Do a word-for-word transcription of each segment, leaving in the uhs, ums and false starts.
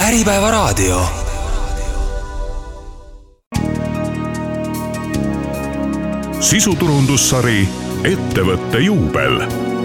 Äripäevaraadio. Sisuturundussari Ettevõtte juubel.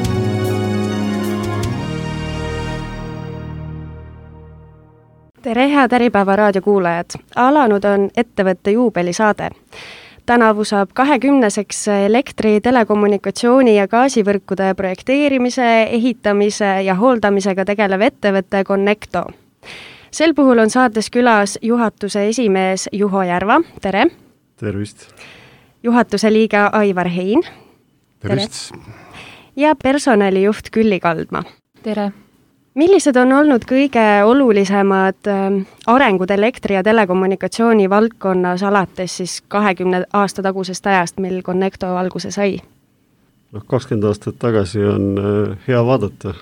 Tere, head Äripäevaraadio kuulajad! Alanud on Ettevõtte juubeli saade. Tänavu saab kahekümneseks elektri, telekommunikatsiooni ja gaasivõrkude projekteerimise, ehitamise ja hooldamisega tegelev ettevõte Connecto. Sel puhul on saates külas juhatuse esimees Juho Järva. Tere! Tervist! Juhatuse liige Aivar Hein. Tervist! Ja personalijuht Külli Kaldma. Tere! Millised on olnud kõige olulisemad arengud elektri- ja telekommunikatsiooni valdkonnas alates siis kahekümne aasta tagusest ajast, mil Connecto alguse sai? No, kakskümmend aastat tagasi on hea vaadata,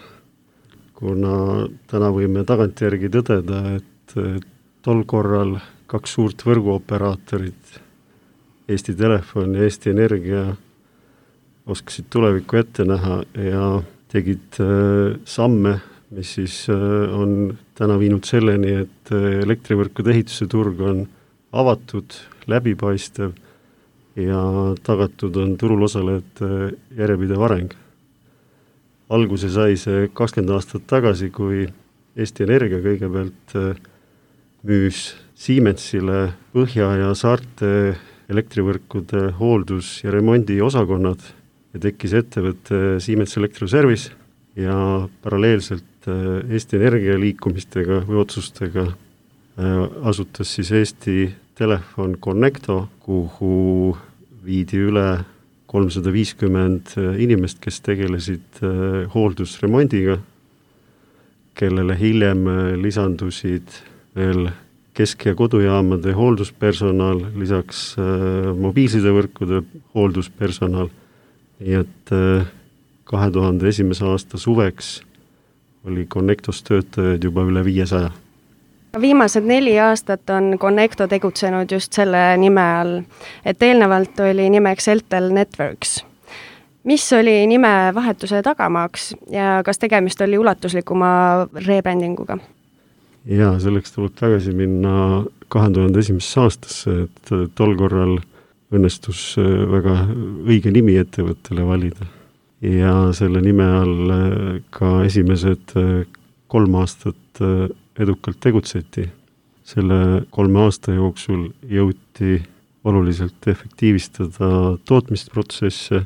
kuna täna võime tagantjärgi tõdeda, et tol korral kaks suurt võrguoperaatorit, Eesti Telefon ja Eesti Energia, oskasid tulevikku ette näha ja tegid samme, mis siis on täna viinud selleni, et elektrivõrkude ehituse turg on avatud, läbipaistev ja tagatud on turul osalejate järjepidev areng. Alguse sai see kakskümmend aastat tagasi, kui Eesti Energia kõigepealt müüs Siemensile Põhja- ja Saarte elektrivõrkude hooldus- ja remondi osakonnad ja tekkis ettevõte Siemens Elektroservice ja paralleelselt Eesti Energia liikumistega või otsustega asutas siis Eesti Telefon Connecto, kuhu viidi üle kolmsada viiskümmend inimest, kes tegelesid hooldusremondiga, kellele hiljem lisandusid veel kesk- ja kodujaamade hoolduspersonal, lisaks mobiilsidevõrkude hoolduspersonal. Nii et kahe tuhande esimese aasta suveks oli Connectos töötajaid juba üle viiesaja. Viimased neli aastat on Connecto tegutsenud just selle nime all, et eelnevalt oli nimeks Eltel Networks. Mis oli nime vahetuse tagamaaks ja kas tegemist oli ulatuslikuma rebrandinguga? Jaa, selleks tuleb tagasi minna kahe tuhande esimesse aastasse, et tol korral õnnestus väga õige nimi ettevõttele valida. Ja selle nime all ka esimesed kolm aastat edukalt tegutseti. Selle kolme aasta jooksul jõuti oluliselt efektiivistada tootmisprotsesse,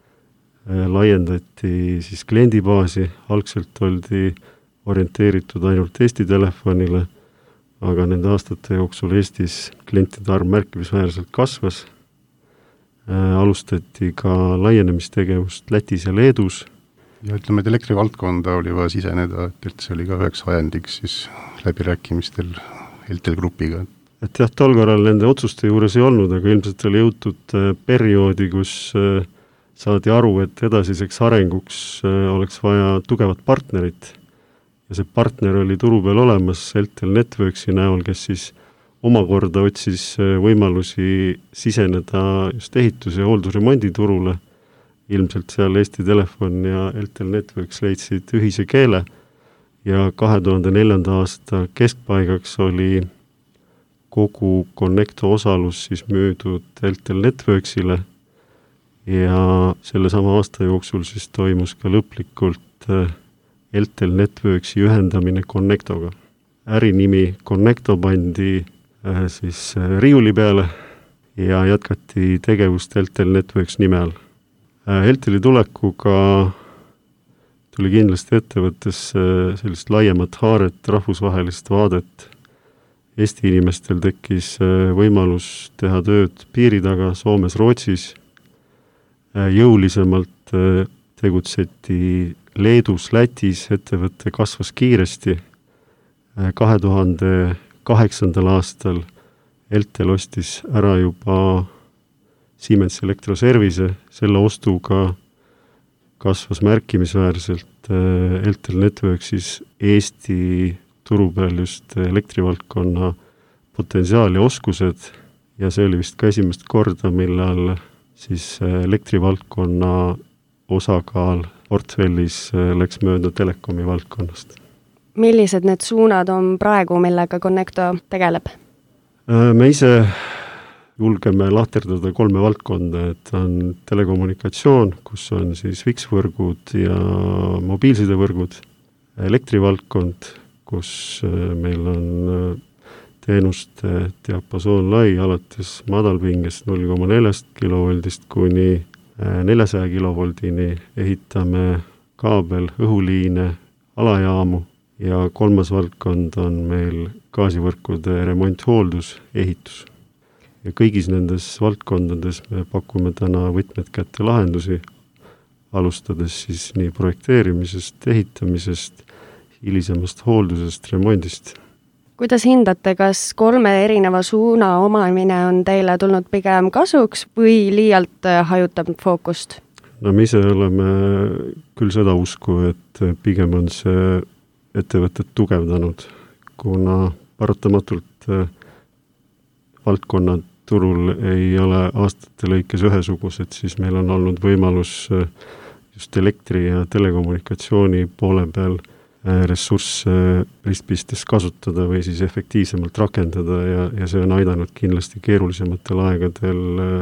laiendati siis kliendibaasi, algselt oldi orienteeritud ainult Eesti Telefonile, aga nende aastate jooksul Eestis klientide arv märkimisväärselt kasvas. Alustati ka laienemistegevust Lätis ja Leedus. Ja ütleme, et elektrivaldkonda oli vaja siseneda, et see oli ka üheks ajendiks siis läbirääkimistel Eltel grupiga. Et jah, tol korral nende otsuste juures ei olnud, aga ilmselt oli jõutud perioodi, kus saadi aru, et edasiseks arenguks oleks vaja tugevat partnerit. Ja see partner oli turu peal olemas Eltel Networksi näol, kes siis omakorda otsis võimalusi siseneda just ehitus- ja hooldusremondi turule. Ilmselt seal Eesti Telefon ja Eltel Networks leidsid ühise keele ja kahe tuhande neljanda aasta keskpaigaks oli kogu Connecto osalus siis müüdud Eltel Networksile ja selle sama aasta jooksul siis toimus ka lõplikult Eltel Networksi ühendamine Connectoga. Ärinimi Connecto pandi siis riiuli peale ja jätkati tegevust Eltel Networks nime all. Elteli tulekuga tuli kindlasti ettevõttes sellist laiemat haaret, rahvusvahelist vaadet. Eesti inimestel tekkis võimalus teha tööd piiri taga Soomes, Rootsis. Jõulisemalt tegutseti Leedus, Lätis, ettevõte kasvas kiiresti. kahe tuhande kaheksandal aastal Eltel ostis ära juba Siemens Elektroservice, selle ostuga kasvas märkimisväärselt Eltel Networksis Eesti turu peal just elektrivaldkonna potentsiaal ja oskused ja see oli vist ka esimest korda, millal siis elektrivaldkonna osakaal portfellis läks mööda telekomi valdkonnast. millised need suunad on praegu, millega Connecto tegeleb? Me ise julgeme lahterdada kolme valdkonda, et on telekommunikatsioon, kus on siis fiksvõrgud ja mobiilsidevõrgud, elektrivaldkond, kus meil on teenuste diapasoon lai alates madalpingest null koma neljast kilovoldist kuni neljasaja kilovoldini, ehitame kaabel, õhuliine, alajaamu ja kolmas valdkond on meil gaasivõrkude remont, hooldus, ehitus. Ja kõigis nendes valdkondades me pakume täna võtmed kätte lahendusi, alustades siis nii projekteerimisest, ehitamisest, hilisemast hooldusest, remondist. Kuidas hindate, kas kolme erineva suuna omamine on teile tulnud pigem kasuks või liialt hajutab fookust? No me ise oleme küll seda usku, et pigem on see ettevõtted tugevdanud, kuna paratamatult valdkonnad turul ei ole aastate lõikes ühesugused, siis meil on olnud võimalus just elektri- ja telekommunikatsiooni poole peal ressursse ristpistes kasutada või siis efektiivsemalt rakendada ja, ja see on aidanud kindlasti keerulisematel aegadel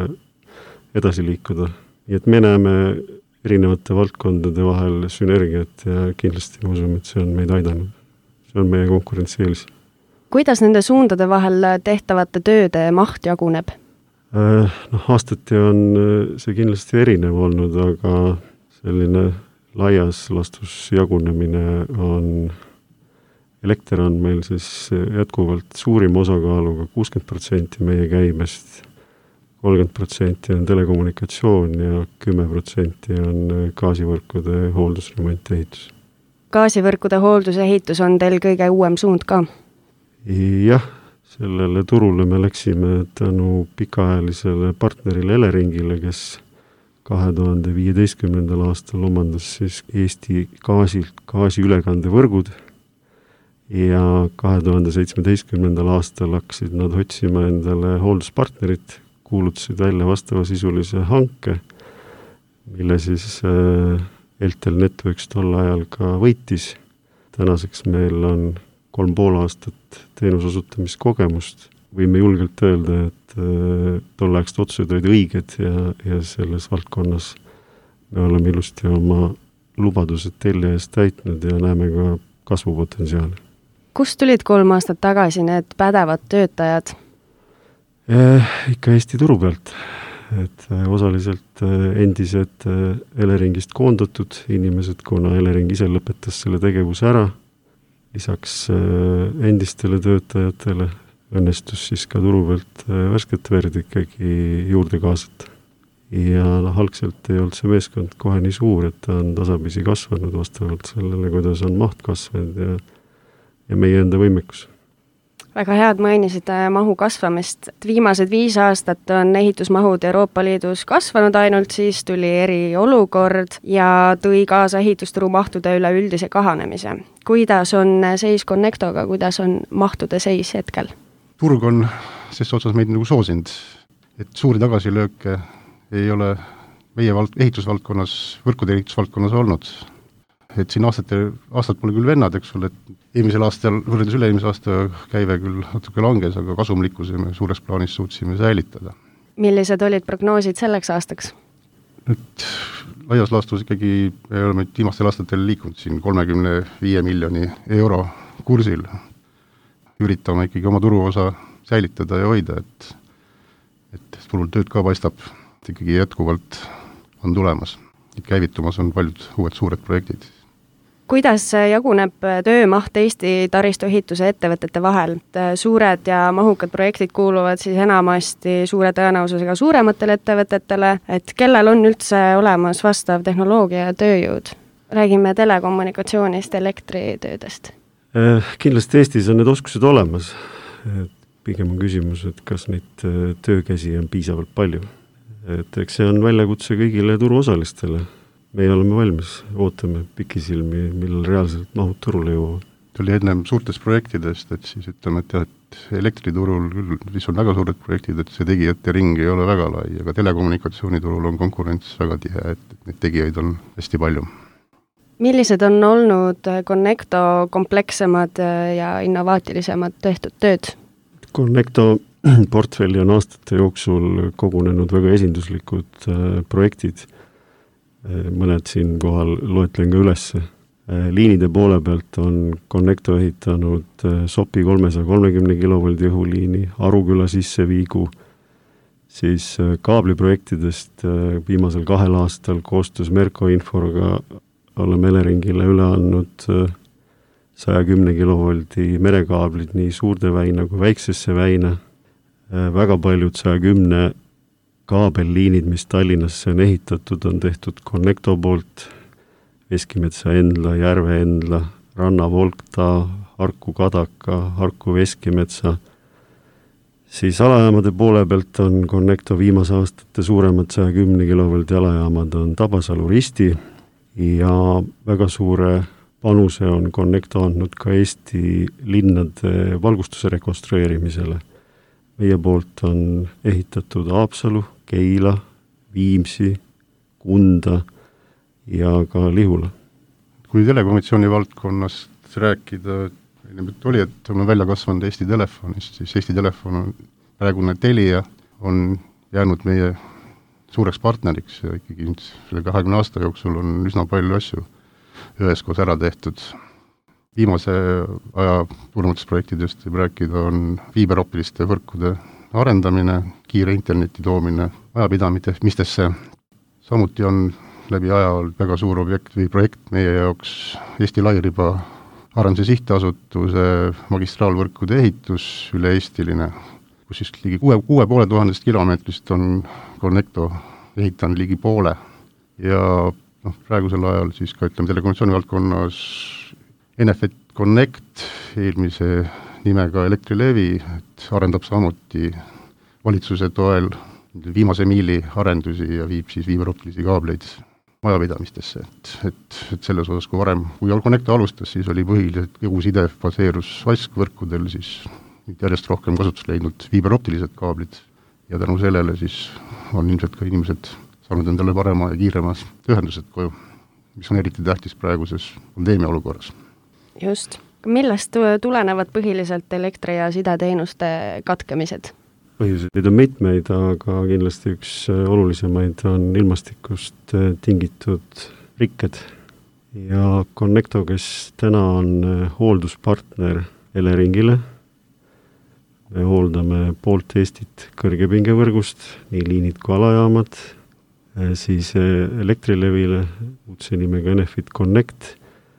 edasi liikuda. Nii et me näeme erinevate valdkondade vahel sünergiat ja kindlasti me usume, et see on meid aidanud. See on meie konkurentsieelis. Kuidas nende suundade vahel tehtavate tööde maht jaguneb? Äh, noh, aastati on see kindlasti erinev olnud, aga selline laias lastus jagunemine on, elekter on meil siis jätkuvalt suurim osakaaluga kuuskümmend protsenti meie käibest, kolmkümmend protsenti on telekommunikatsioon ja kümme protsenti on gaasivõrkude hooldusremont ehitus. Gaasivõrkude hooldusehitus on teil kõige uuem suund ka? Jah, sellele turule me läksime tänu pikaajalisele partnerile Eleringile, kes kahe tuhande viieteistkümnendal aastal omandas siis Eesti gaasilt gaasiülekandevõrgud ja kahe tuhande seitsmeteistkümnendal aastal hakkasid nad otsima endale hoolduspartnerit, kuulutasid välja vastavasisulise hanke, mille siis Eltel Networks tol ajal ka võitis. Tänaseks meil on kolm pool aastat teenusosutamiskogemust. Võime julgelt öelda, et tolleaegsed otsused olid õiged ja, ja selles valdkonnas me oleme ilusti oma lubadused telje eest täitnud ja näeme ka kasvupotentsiaali. Kust tulid kolm aastat tagasi need pädevad töötajad? Eh, ikka Eesti turu pealt. Et osaliselt endised Eleringist koondatud inimesed, kuna Elering ise lõpetas selle tegevuse ära. Lisaks endistele töötajatele õnnestus siis ka turu pealt värsket verd ikkagi juurde kaasata. Ja algselt ei olnud see meeskond kohe nii suur, et ta on tasapisi kasvanud vastavalt sellele, kuidas on maht kasvanud ja, ja meie enda võimekus. Väga head mainisid mahu kasvamist. Viimased viis aastat on ehitusmahud Euroopa Liidus kasvanud ainult, siis tuli eriolukord ja tõi kaasa ehitusturu mahtude üle üldise kahanemise. Kuidas on seis Connectoga, kuidas on mahtude seis hetkel? Turg on ses otsas meid nagu soosinud, et suuri tagasilööke ei ole meie vald- ehitusvaldkonnas, võrkude ehitusvaldkonnas olnud. Et siin aastate, aastat pole küll vennad, eks ole, et eelmisel aastal, võrreldes üle-eelmise aasta käive küll natuke langes, aga kasumlikkuse me suures plaanis suutsime säilitada. Millised olid prognoosid selleks aastaks? Nüüd laias laastus ikkagi me oleme viimastel aastatel liikunud siin kolmekümne viie miljoni euro kursil. Üritame ikkagi oma turuosa säilitada ja hoida, et, et turul tööd ka paistab, et ikkagi jätkuvalt on tulemas. Et käivitumas on paljud uued suured projektid. Kuidas jaguneb töömaht Eesti taristuehituse ettevõtete vahel? Suured ja mahukad projektid kuuluvad siis enamasti suure tõenäosusega suurematele ettevõtetele, et kellel on üldse olemas vastav tehnoloogia ja tööjõud? Räägime telekommunikatsioonist, elektritöödest. Kindlasti Eestis on need oskused olemas. Et pigem on küsimus, et kas neid töökäsi on piisavalt palju. Et eks see on väljakutse kõigile turuosalistele. Meie oleme valmis, ootame pikisilmi, millal reaalselt mahud turule jõuavad. Tuli ennem suurtest projektidest, et siis ütleme, et, jah, et elektriturul küll, mis on väga suured projektid, et see tegijate ring ei ole väga lai, aga telekommunikatsiooniturul on konkurents väga tihe, et neid tegijaid on hästi palju. millised on olnud Connecto komplekssemad ja innovaatilisemad tehtud tööd? Connecto portfelli on aastate jooksul kogunenud väga esinduslikud projektid. Mõned siin kohal loetlen ka ülesse. Liinide poole pealt on Connecto ehitanud Sopi kolmesaja kolmekümne kilovoldi õhuliini, Aruküla sisseviigu, siis kaabliprojektidest viimasel kahel aastal koostöös Merko Inforga oleme Eleringile üle andnud saja kümne kilovoldi merekaablid nii suurde väina kui väiksesse väina. Väga paljud saja kümne kaabelliinid, mis Tallinnasse on ehitatud, on tehtud Connecto poolt, Veskimetsa Endla, Järve Endla, Ranna Volkta, Harku Kadaka, Harku Veskimetsa. Siis alajaamade poole pealt on Connecto viimase aastate suuremad saja kümne kilovoldi alajaamad on Tabasalu Risti ja väga suure panuse on Connecto andnud ka Eesti linnade valgustuse rekonstrueerimisele. Meie poolt on ehitatud Haapsalu, Keila, Viimsi, Kunda ja ka Lihula. Kui telekommunikatsiooni valdkonnast rääkida, oli, et on välja kasvanud Eesti Telefonist, siis Eesti Telefon on praegune Telia, on jäänud meie suureks partneriks ja ikkagi selle kahekümne aasta jooksul on üsna palju asju üheskoos ära tehtud. Viimase aja suurematest projektidest võib rääkida on fiiberoptiliste võrkude arendamine, kiire interneti toomine majapidamistesse. Samuti on läbi aja väga suur objekt või projekt meie jaoks Eesti Lairiba arenduse sihtasutuse magistraalvõrkude ehitus üle Eestiline, kus siis ligi kuue, kuue poole tuhandest kilomeetrist on Connecto ehitanud ligi poole. Ja noh, praegusel ajal siis ka ütleme telekommunikatsiooni valdkonnas Enefit Connect, eelmise nimega Elektrilevi, et arendab samuti valitsuse toel viimase miili arendusi ja viib siis fiiberoptilisi kaableid majapidamistesse, et, et, et selles osas, kui varem, kui Connecto alustas, siis oli põhiliselt kogu side baseerus vaskvõrkudel, siis järjest rohkem kasutust leidnud fiiberoptilised kaablid ja tänu sellele siis on ilmselt ka inimesed saanud endale parema ja kiiremas ühendused koju, mis on eriti tähtis praeguses pandeemia olukorras. Just. Millest tulenevad põhiliselt elektri- ja sideteenuste katkemised? Põhjuseid on mitmeid, aga kindlasti üks olulisemaid on ilmastikust tingitud rikked. Ja Connecto, kes täna on hoolduspartner Eleringile, me hooldame poolt Eestit kõrgepingevõrgust, nii liinid kui alajaamad, siis Elektrilevile, uudse nimega Enefit Connect,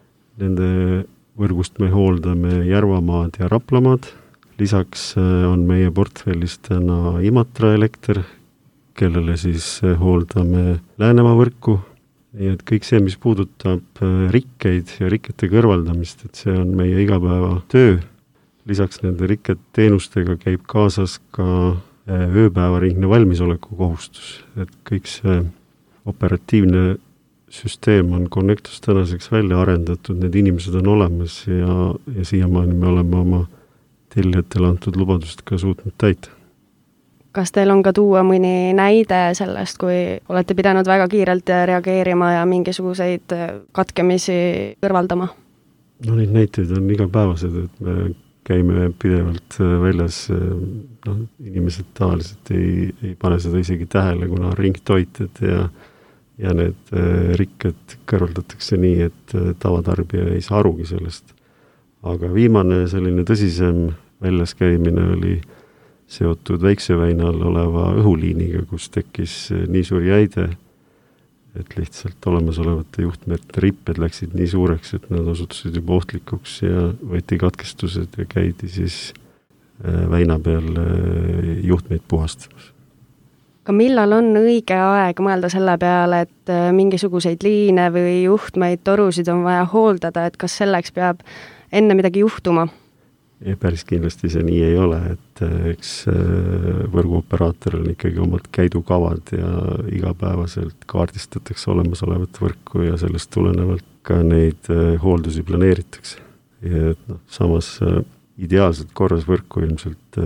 nende võrgust me hooldame Järvamaad ja Raplamaad. Lisaks on meie portfellis täna Imatra Elekter, kellele siis hooldame Läänemaa võrku. Nii et kõik see, mis puudutab rikkeid ja rikkete kõrvaldamist, et see on meie igapäeva töö. Lisaks nende rikket teenustega käib kaasas ka ööpäevaringne valmisoleku kohustus. Et kõik see operatiivne süsteem on Connectos tänaseks välja arendatud, need inimesed on olemas ja, ja siiamaani me oleme oma tellijatele antud lubadust ka suutnud täita. Kas teil on ka tuua mõni näide sellest, kui olete pidanud väga kiirelt reageerima ja mingisuguseid katkemisi kõrvaldama? No neid näiteid on igapäevased, et me käime pidevalt väljas, no, inimesed tavaliselt ei, ei pane seda isegi tähele, kuna ringtoited ja, ja need rikked kõrvaldatakse nii, et tavatarbija ei saa arugi sellest. Aga viimane selline tõsisem väljaskäimine oli seotud Väikseväinal oleva õhuliiniga, kus tekkis nii suur jäide, et lihtsalt olemasolevate juhtmete ripped läksid nii suureks, et nad osutusid juba ohtlikuks ja võeti katkestused ja käidi siis väina peal juhtmeid puhastamas. Aga millal on õige aeg mõelda selle peale, et mingisuguseid liine või juhtmeid, torusid on vaja hooldada, et kas selleks peab enne midagi juhtuma? Ja päris kindlasti see nii ei ole, et eks võrguoperaatoril on ikkagi omad käidukavad ja igapäevaselt kaardistatakse olemasolevat võrku ja sellest tulenevalt ka neid hooldusi planeeritakse. Ja et noh, samas ideaalselt korras võrku ilmselt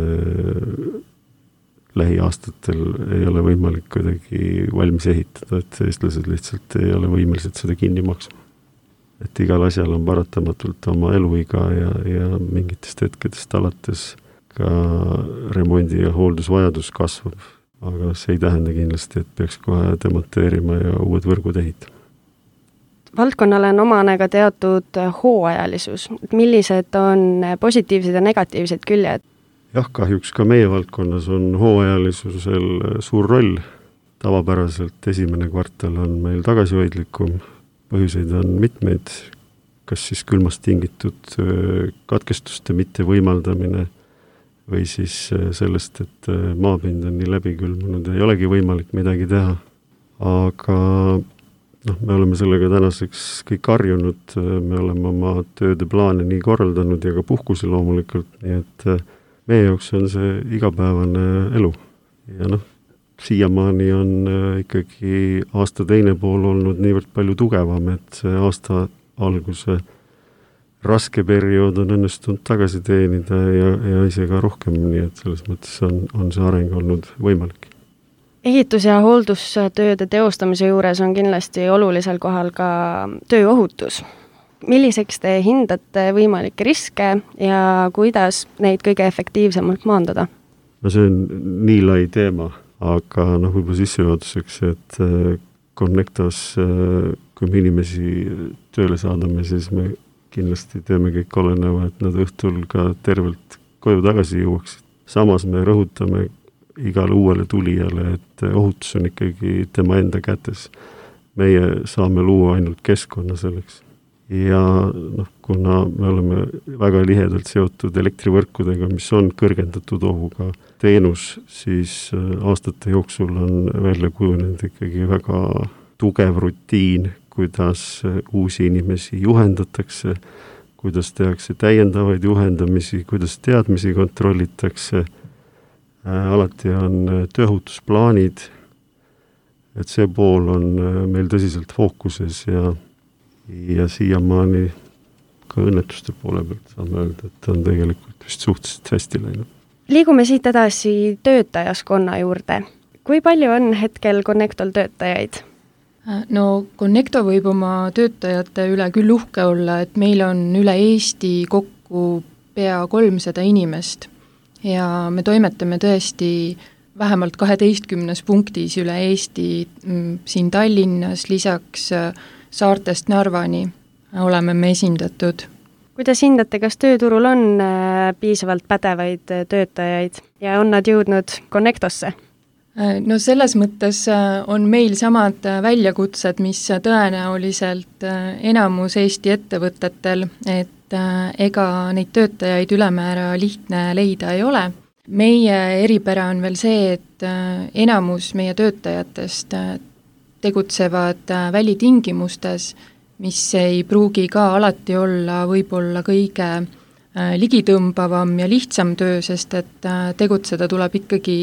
lähiaastatel ei ole võimalik kuidagi valmis ehitada, et eestlased lihtsalt ei ole võimelised seda kinni maksma. et igal asjal on paratamatult oma eluiga ja, ja mingitest hetkedest alates ka remondi- ja hooldusvajadus kasvab. Aga see ei tähenda kindlasti, et peaks kohe demonteerima ja uued võrgud ehitama. Valdkonnale on omane ka teatud hooajalisus. Millised on positiivsed ja negatiivsed küljed? Jah, kahjuks ka meie valdkonnas on hooajalisusel suur roll. Tavapäraselt esimene kvartal on meil tagasihoidlikum, põhjuseid on mitmeid, kas siis külmast tingitud katkestuste mitte võimaldamine või siis sellest, et maapind on nii läbikülmunud, ei olegi võimalik midagi teha. Aga noh, me oleme sellega tänaseks kõik harjunud, me oleme oma tööde plaane nii korraldanud ja ka puhkusi loomulikult, nii et meie jaoks on see igapäevane elu. Ja noh, siiamaani on ikkagi aasta teine pool olnud niivõrd palju tugevam, et see aasta alguse raske periood on õnnestunud tagasi teenida ja, ja isegi rohkem, nii et selles mõttes on, on see areng olnud võimalik. Ehitus- ja hooldustööde teostamise juures on kindlasti olulisel kohal ka tööohutus. Milliseks te hindate võimalikke riske ja kuidas neid kõige efektiivsemalt maandada? No see on nii lai teema, aga noh, võib-olla sissejuhatuseks, et Connectos, kui me inimesi tööle saadame, siis me kindlasti teeme kõik oleneva, et nad õhtul ka tervelt koju tagasi jõuaksid. Samas me rõhutame igale uuele tulijale, et ohutus on ikkagi tema enda kätes. Meie saame luua ainult keskkonna selleks. Ja noh, kuna me oleme väga lihedalt seotud elektrivõrkudega, mis on kõrgendatud ohuga teenus, siis aastate jooksul on välja kujunenud ikkagi väga tugev rutiin, kuidas uusi inimesi juhendatakse, kuidas tehakse täiendavaid juhendamisi, kuidas teadmisi kontrollitakse. Alati on tööohutusplaanid, et see pool on meil tõsiselt fookuses ja ja siiamaani ka õnnetuste poole pealt saame öelda, et on tegelikult vist suhteliselt hästi läinud. Liigume siit edasi töötajaskonna juurde. Kui palju on hetkel Connectol töötajaid? No Connecto võib oma töötajate üle küll uhke olla, et meil on üle Eesti kokku pea kolmsada inimest ja me toimetame tõesti vähemalt kaheteistkümnes punktis üle Eesti, siin Tallinnas, lisaks Saartest Narvani oleme me esindatud. Kuidas hindate, kas tööturul on piisavalt pädevaid töötajaid ja on nad jõudnud Connectosse? No selles mõttes on meil samad väljakutsed, mis tõenäoliselt enamus Eesti ettevõtetel, et ega neid töötajaid ülemäära lihtne leida ei ole. Meie eripära on veel see, et enamus meie töötajatest tegutsevad välitingimustes, mis ei pruugi ka alati olla võib-olla kõige ligitõmbavam ja lihtsam töö, sest et tegutseda tuleb ikkagi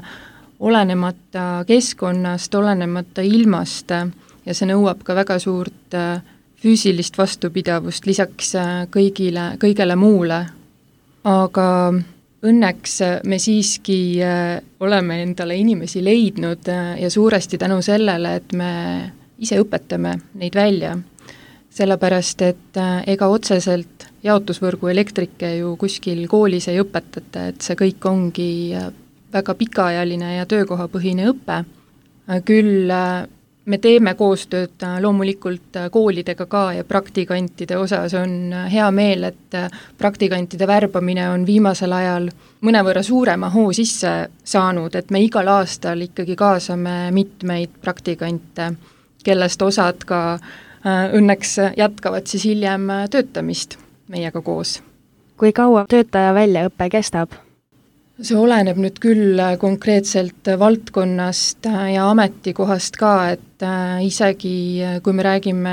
olenemata keskkonnast, olenemata ilmast ja see nõuab ka väga suurt füüsilist vastupidavust lisaks kõigile, kõigele muule. Aga õnneks me siiski oleme endale inimesi leidnud ja suuresti tänu sellele, et me ise õpetame neid välja. Sellepärast, et ega otseselt jaotusvõrgu elektrike ju kuskil koolis ei õpetata, et see kõik ongi väga pikaajaline ja töökohapõhine õpe. Küll me teeme koostööd loomulikult koolidega ka ja praktikantide osas on hea meel, et praktikantide värbamine on viimasel ajal mõnevõrra suurema hoo sisse saanud, et me igal aastal ikkagi kaasame mitmeid praktikante, kellest osad ka õnneks jätkavad siis hiljem töötamist meiega koos. Kui kaua töötaja väljaõppe kestab? See oleneb nüüd küll konkreetselt valdkonnast ja ametikohast ka, et isegi kui me räägime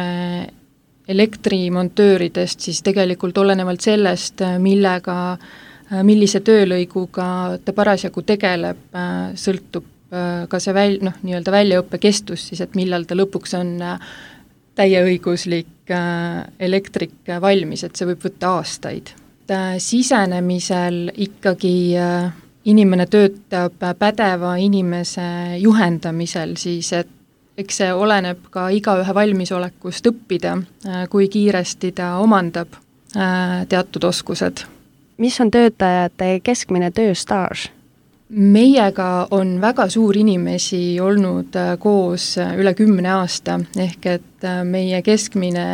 elektrimontööridest, siis tegelikult olenevalt sellest, millega, millise töölõiguga ta parasjagu tegeleb, sõltub ka see väl, noh, nii-öelda väljaõppe kestus, siis et millal ta lõpuks on täieõiguslik elektrik valmis, et see võib võtta aastaid. Sisenemisel ikkagi inimene töötab pädeva inimese juhendamisel, siis et eks see oleneb ka igaühe valmisolekust õppida, kui kiiresti ta omandab teatud oskused. Mis on töötajate keskmine tööstaaž? Meiega on väga suur inimesi olnud koos üle kümne aasta, ehk et meie keskmine,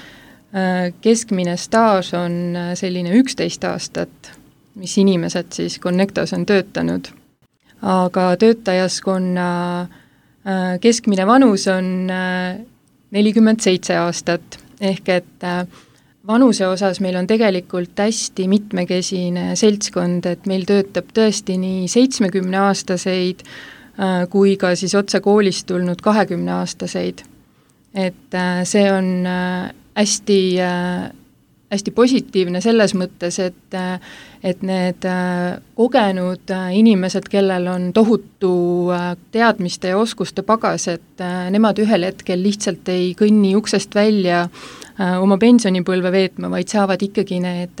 keskmine staaž on selline üksteist aastat, mis inimesed siis Connectos on töötanud. Aga töötajaskonna keskmine vanus on nelikümmend seitse aastat, ehk et vanuse osas meil on tegelikult hästi mitmekesine seltskond, et meil töötab tõesti nii seitsmekümneaastaseid kui ka siis otse koolist tulnud kahekümneaastaseid. Et see on hästi, hästi positiivne selles mõttes, et, et need kogenud inimesed, kellel on tohutu teadmiste ja oskuste pagas, et nemad ühel hetkel lihtsalt ei kõnni uksest välja oma pensionipõlve veetma, vaid saavad ikkagi need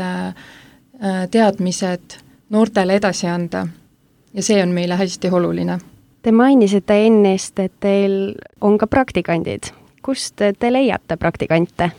teadmised noortele edasi anda. Ja see on meile hästi oluline. Te mainisite ennist, et teil on ka praktikandid. Kust te leiate praktikante?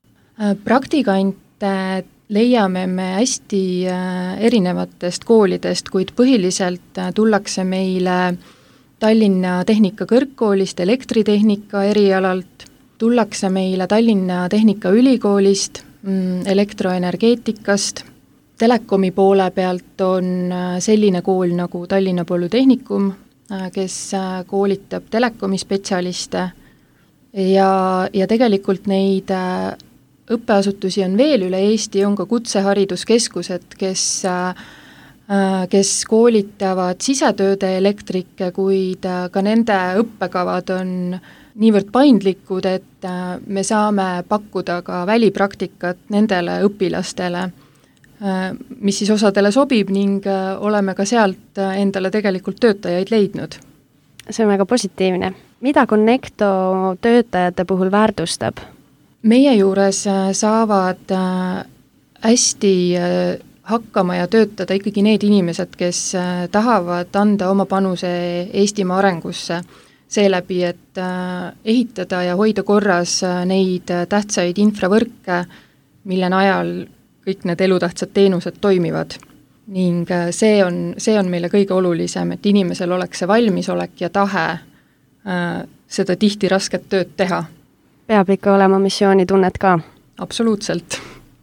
Praktikante leiame me hästi erinevatest koolidest, kuid põhiliselt tullakse meile Tallinna Tehnikakõrgkoolist, elektritehnika erialalt, tullakse meile Tallinna Tehnikaülikoolist, elektroenergeetikast, telekomi poole pealt on selline kool nagu Tallinna Polütehnikum, kes koolitab telekomi spetsialiste ja, ja tegelikult neid õppeasutusi on veel üle Eesti, on ka kutsehariduskeskused, kes, kes koolitavad sisetööde elektrikke, kuid ka nende õppekavad on niivõrd paindlikud, et me saame pakkuda ka välipraktikat nendele õpilastele, mis siis osadele sobib ning oleme ka sealt endale tegelikult töötajaid leidnud. See on väga positiivne. Mida Connecto töötajate puhul väärtustab? Meie juures saavad hästi hakkama ja töötada ikkagi need inimesed, kes tahavad anda oma panuse Eestimaa arengusse, seeläbi, et ehitada ja hoida korras neid tähtsaid infravõrke, mille najal kõik need elutähtsad teenused toimivad. Ning see on, see on meile kõige olulisem, et inimesel oleks see valmisolek ja tahe seda tihti rasket tööd teha. Peab ikka olema missioonitunnet ka? Absoluutselt.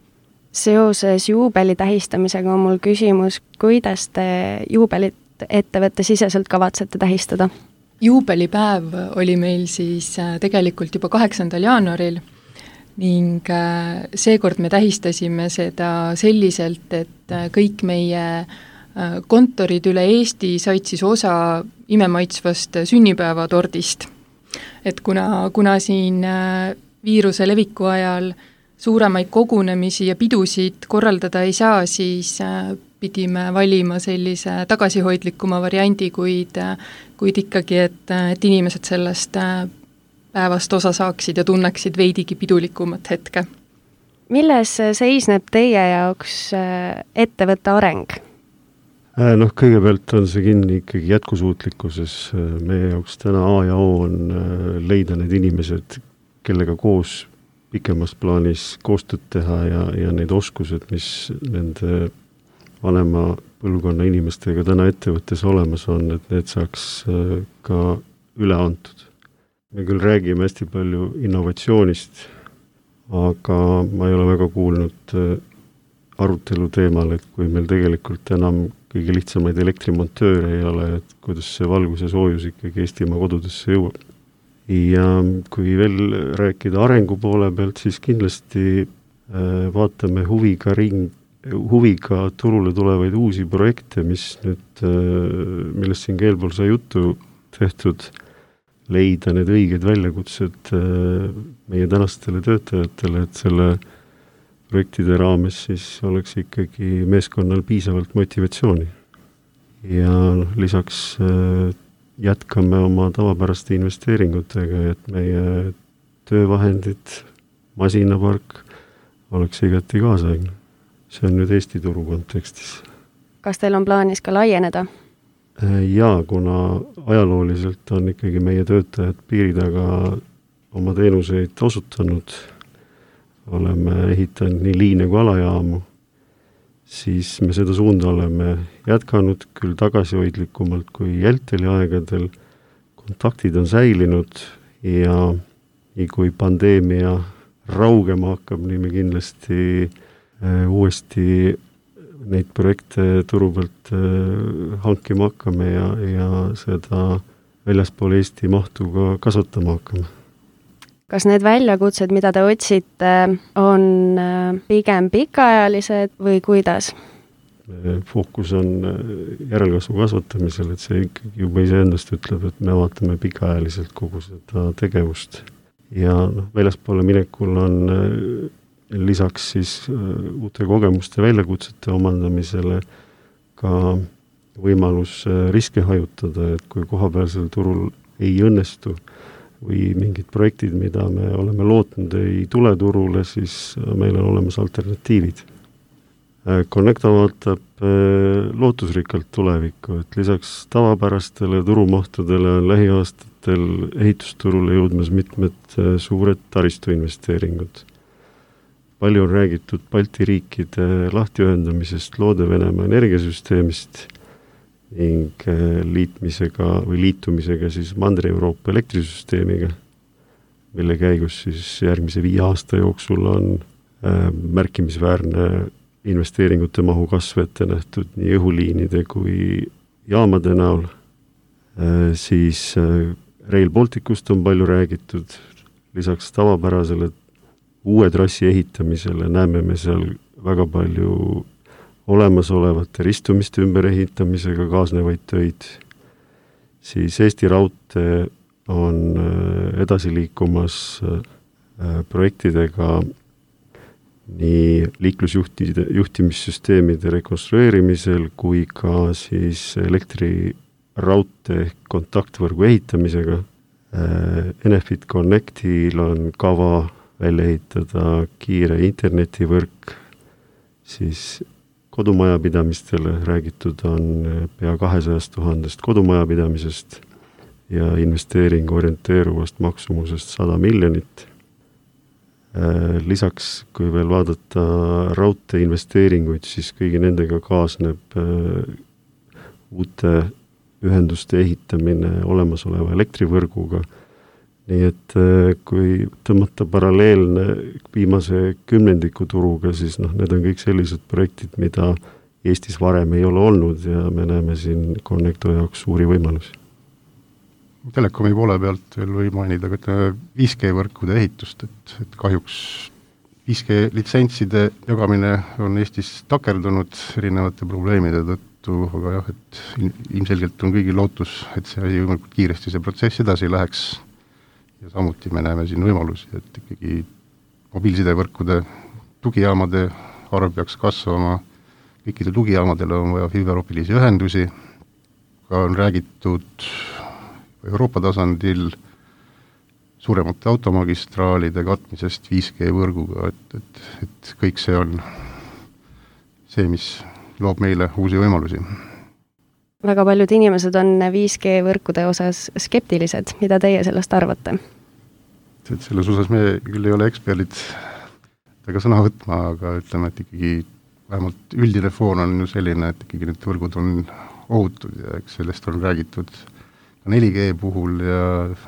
Seoses juubeli tähistamisega on mul küsimus, kuidas te juubelit ettevõtte siseselt kavatsete tähistada? Juubelipäev oli meil siis tegelikult juba kaheksandal jaanuaril ning seekord me tähistasime seda selliselt, et kõik meie kontorid üle Eesti said siis osa imemaitsvast sünnipäevatordist. Et kuna, kuna siin viiruse leviku ajal suuremaid kogunemisi ja pidusid korraldada ei saa, siis pidime valima sellise tagasihoidlikuma variandi, kuid, kuid ikkagi, et, et inimesed sellest päevast osa saaksid ja tunneksid veidigi pidulikumat hetke. Milles seisneb teie jaoks ettevõtte areng? Noh, kõigepealt on see kinni ikkagi jätkusuutlikkuses. Meie jaoks täna A ja O on leida need inimesed, kellega koos pikemas plaanis koostööd teha ja, ja need oskused, mis nende vanema põlvkonna inimestega täna ettevõttes olemas on, et need saaks ka üle antud. Me küll räägime hästi palju innovatsioonist, aga ma ei ole väga kuulnud arutelu teemal, et kui meil tegelikult enam kõige lihtsamaid elektrimontööre ei ole, et kuidas see valgus ja soojus ikkagi Eestimaa kodudesse jõuab. Ja kui veel rääkida arengu poole pealt, siis kindlasti vaatame huviga ring, huviga turule tulevaid uusi projekte, mis nüüd, millest siin keelpool sai juttu tehtud, leida need õiged väljakutsed meie tänastele töötajatele, et selle projektide raames siis oleks ikkagi meeskonnal piisavalt motivatsiooni. Ja lisaks jätkame oma tavapäraste investeeringutega, et meie töövahendid, masinapark oleks igati kaasaegne. See on nüüd Eesti turu kontekstis. Kas teil on plaanis ka laieneda? Jaa, kuna ajalooliselt on ikkagi meie töötajad piiri taga oma teenuseid osutanud, oleme ehitanud nii liine kui alajaamu, siis me seda suunda oleme jätkanud küll tagasihoidlikumalt kui Elteli aegadel, kontaktid on säilinud ja nii kui pandeemia raugema hakkab, nii me kindlasti äh, uuesti neid projekte turu pealt äh, hankima hakkame ja, ja seda väljaspool Eesti mahtu ka kasvatama hakkame. Kas need väljakutsed, mida te otsite, on pigem pikaajalised või kuidas? Fookus on järelkasvu kasvatamisel, et see ikkagi juba iseendast ütleb, et me vaatame pikaajaliselt kogu seda tegevust. Ja noh, väljaspoole minekul on lisaks siis uute kogemuste väljakutsete omandamisele ka võimalus riske hajutada, et kui kohapealsel turul ei õnnestu või mingid projektid, mida me oleme lootnud, ei tule turule, siis meil on olemas alternatiivid. Connecto vaatab lootusrikkalt tulevikku, et lisaks tavapärastele turumahtudele on lähiaastatel ehitusturule jõudmas mitmed suured taristuinvesteeringud. Palju on räägitud Balti riikide lahtiühendamisest Loode-Venemaa energiasüsteemist ning liitmisega või liitumisega siis Mandri-Euroopa elektrisüsteemiga, mille käigus siis järgmise viie aasta jooksul on märkimisväärne investeeringute mahu kasv ette nähtud nii õhuliinide kui jaamade näol. Siis Rail Balticust on palju räägitud, lisaks tavapärasele uue trassi ehitamisele näeme me seal väga palju olemasolevate ristumiste ümberehitamisega kaasnevaid töid. Siis Eesti Raudtee on edasi liikumas projektidega nii liiklusjuhtide, juhtimissüsteemide rekonstrueerimisel kui ka siis elektriraudtee kontaktvõrgu ehitamisega. Enefit Connectil on kava välja ehitada kiire internetivõrk, siis kodumajapidamistele räägitud on pea kahesajast tuhandest kodumajapidamisest ja investeeringu orienteeruvast maksumusest sada miljonit. Lisaks, kui veel vaadata raudtee investeeringuid, siis kõigi nendega kaasneb uute ühenduste ehitamine olemasoleva elektrivõrguga. Nii et kui tõmmata paralleelne viimase kümnendiku turuga, siis noh, need on kõik sellised projektid, mida Eestis varem ei ole olnud ja me näeme siin Connecto jaoks suuri võimalusi. Telekomi poole pealt veel või mainida viis G võrkude ehitust, et, et kahjuks viis G litsentside jagamine on Eestis takerdunud erinevate probleemide tõttu, aga jah, et ilmselgelt on kõigil lootus, et see võimalikult kiiresti see protsess edasi läheks. Ja samuti me näeme siin võimalusi, et ikkagi mobiilsidevõrkude tugijaamade arv peaks kasvama. Kõikide tugijaamadele on vaja fiberoptilisi ühendusi. Ka on räägitud Euroopa tasandil suuremate automagistraalide katmisest viis G võrguga, et, et, et kõik see on see, mis loob meile uusi võimalusi. Väga paljud inimesed on viis G võrkude osas skeptilised. Mida teie sellest arvate? Et selles osas me küll ei ole eksperdid taga sõna võtma, aga ütleme, et ikkagi vähemalt üldine foon on ju selline, et ikkagi need võrgud on ohutud ja eks sellest on räägitud neli G puhul ja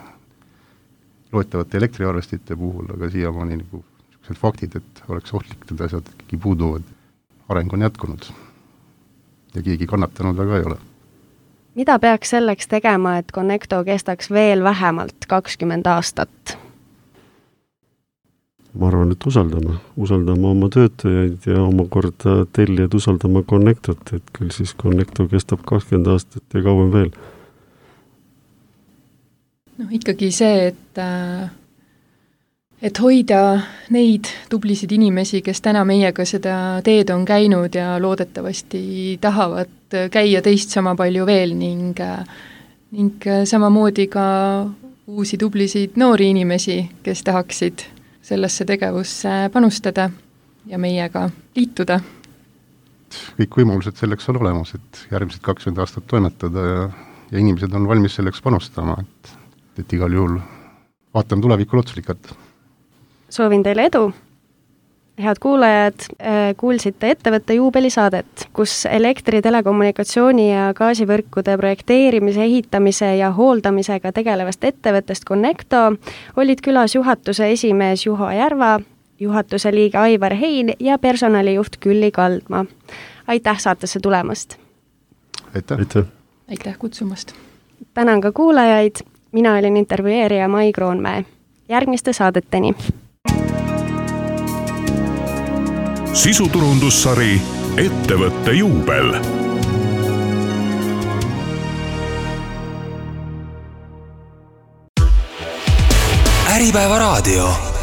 loetavate elektriarvestite puhul, aga siiamaani nagu sellised faktid, et oleks ohtlik, et asjad ikkagi puuduvad. Areng on jätkunud ja keegi kannatanud väga ei ole. Mida peaks selleks tegema, et Connecto kestaks veel vähemalt kakskümmend aastat? Ma arvan, et usaldama. Usaldama oma töötajaid ja omakorda tellijad usaldama Connectot, et küll siis Connecto kestab kakskümmend aastat ja kauem veel. No ikkagi see, et, et hoida neid tublisid inimesi, kes täna meiega seda teed on käinud ja loodetavasti tahavad käia teist sama palju veel ning, ning samamoodi ka uusi tublisid noori inimesi, kes tahaksid sellesse tegevusse panustada ja meiega liituda. et kõik võimalused selleks on olemas, et järgmised kakskümmend aastat toimetada ja, ja inimesed on valmis selleks panustama, et, et igal juhul vaatame tulevikul otsulikalt. Soovin teile edu! Head kuulajad, kuulsite ettevõtte juubelisaadet, kus elektri, telekommunikatsiooni ja gaasivõrkude projekteerimise, ehitamise ja hooldamisega tegelevast ettevõttest Connecto olid külas juhatuse esimees Juho Järva, juhatuse liige Aivar Hein ja personalijuht Külli Kaldma. Aitäh saatesse tulemast! Aitäh! Aitäh, Aitäh kutsumast! Tänan ka kuulajaid, mina olin intervjueerija Mai Kroonmäe. Järgmiste saadeteni! Sisuturundussari Ettevõtte juubel. Äripäeva raadio.